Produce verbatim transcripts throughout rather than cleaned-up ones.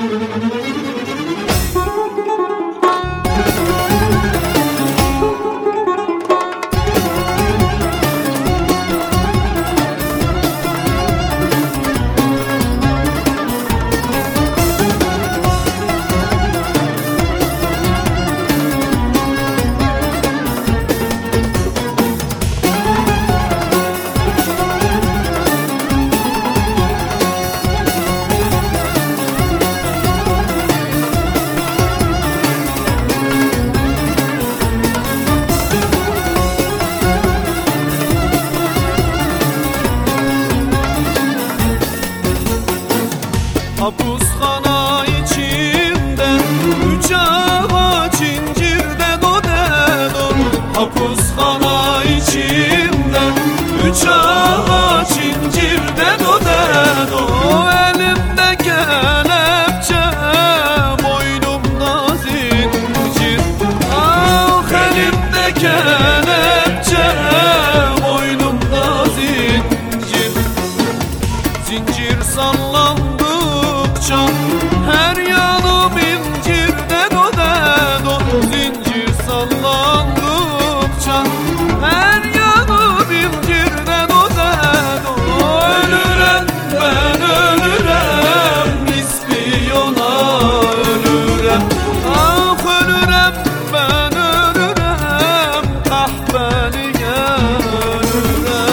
Hapushana içinde üç ağaç incirde do dedo. Hapushana içinde üç ağaç incirde do dedo. Elimde kelepçe, boynumda zincir. Ah, elimde kelepçe, boynumda zincir. Zincir sallandı her yanım incirden o dedo. Zincir sallandıkça her yanım incirden o dedo. Ölürem ben ölürem, ispiyona ölürem. Ah, ölürem ben ölürem, kahveliye ölürem.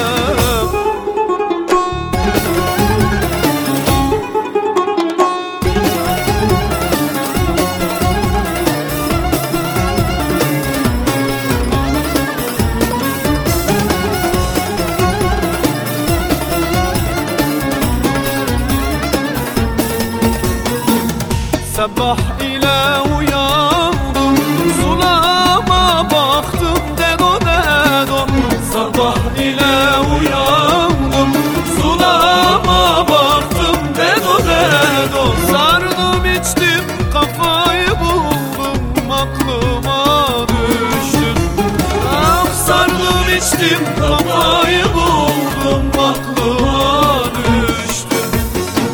Sabah ile uyandım, sulama baktım dedo dedo. Sabah ile uyandım, sulama baktım dedo dedo. Sardım içtim kafayı buldum, aklıma düştüm. Ah, sardım içtim kafayı buldum, aklıma düştüm.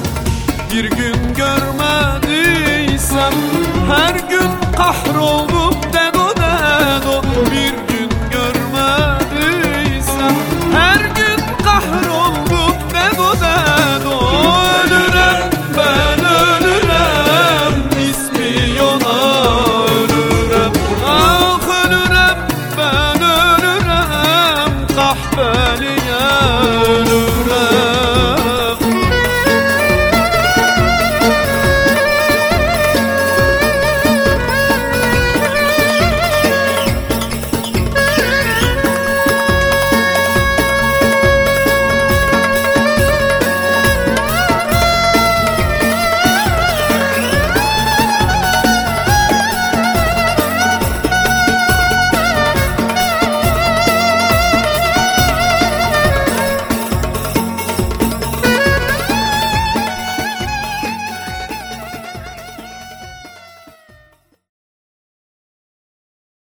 Bir gün görmedim, her gün kahroldum.